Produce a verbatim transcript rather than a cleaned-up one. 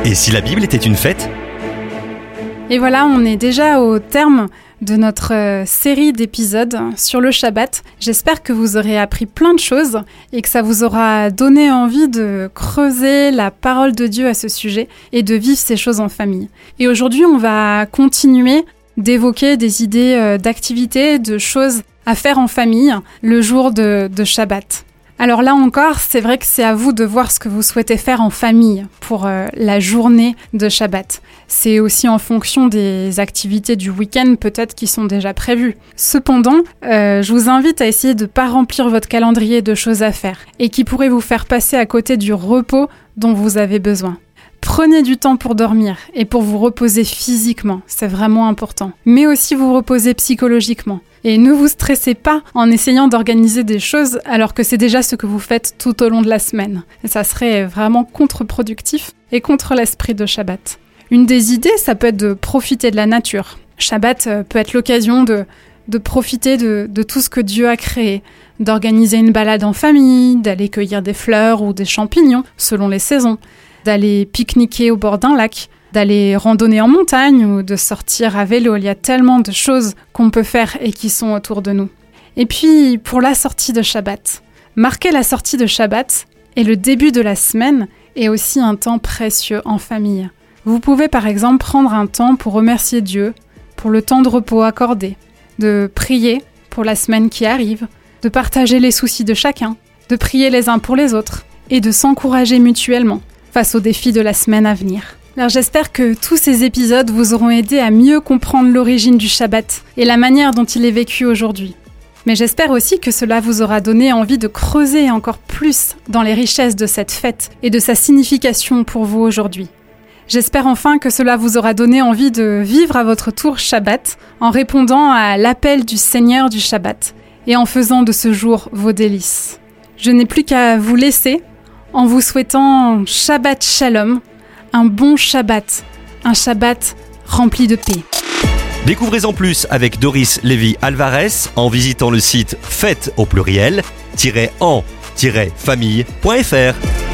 Et si la Bible était une fête ? Et voilà, on est déjà au terme de notre euh, série d'épisodes sur le Shabbat. J'espère que vous aurez appris plein de choses et que ça vous aura donné envie de creuser la parole de Dieu à ce sujet et de vivre ces choses en famille. Et aujourd'hui, on va continuer d'évoquer des idées euh, d'activités, de choses à faire en famille le jour de, de Shabbat. Alors là encore, c'est vrai que c'est à vous de voir ce que vous souhaitez faire en famille pour euh, la journée de Shabbat. C'est aussi en fonction des activités du week-end peut-être qui sont déjà prévues. Cependant, euh, je vous invite à essayer de ne pas remplir votre calendrier de choses à faire et qui pourraient vous faire passer à côté du repos dont vous avez besoin. Prenez du temps pour dormir et pour vous reposer physiquement, c'est vraiment important. Mais aussi vous reposer psychologiquement. Et ne vous stressez pas en essayant d'organiser des choses alors que c'est déjà ce que vous faites tout au long de la semaine. Et ça serait vraiment contre-productif et contre l'esprit de Shabbat. Une des idées, ça peut être de profiter de la nature. Shabbat peut être l'occasion de, de profiter de, de tout ce que Dieu a créé, d'organiser une balade en famille, d'aller cueillir des fleurs ou des champignons selon les saisons, d'aller pique-niquer au bord d'un lac, d'aller randonner en montagne ou de sortir à vélo. Il y a tellement de choses qu'on peut faire et qui sont autour de nous. Et puis, pour la sortie de Shabbat, marquer la sortie de Shabbat et le début de la semaine est aussi un temps précieux en famille. Vous pouvez par exemple prendre un temps pour remercier Dieu, pour le temps de repos accordé, de prier pour la semaine qui arrive, de partager les soucis de chacun, de prier les uns pour les autres et de s'encourager mutuellement face aux défis de la semaine à venir. Alors j'espère que tous ces épisodes vous auront aidé à mieux comprendre l'origine du Shabbat et la manière dont il est vécu aujourd'hui. Mais j'espère aussi que cela vous aura donné envie de creuser encore plus dans les richesses de cette fête et de sa signification pour vous aujourd'hui. J'espère enfin que cela vous aura donné envie de vivre à votre tour Shabbat en répondant à l'appel du Seigneur du Shabbat et en faisant de ce jour vos délices. Je n'ai plus qu'à vous laisser en vous souhaitant Shabbat Shalom, un bon Shabbat, un Shabbat rempli de paix. Découvrez en plus avec Doris Lévy Alvarez en visitant le site fête au pluriel, en famille point f r.